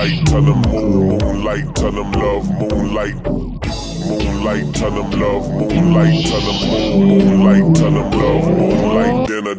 Moonlight, tell them move. Moonlight, tell them love. Moonlight. Moonlight, tell them love. Moonlight, tell them move. Moonlight, tell them love. Moonlight, dinner.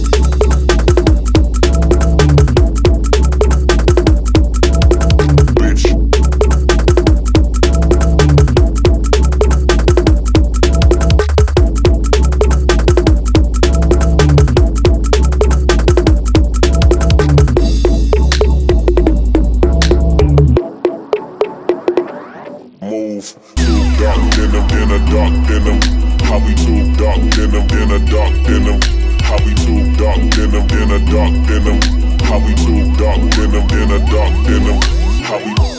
Move, too dark denim, in a dark denim. How we too dark denim, in a dark denim. How we too dark denim, in a dark denim. How we too dark denim, in a dark denim. How we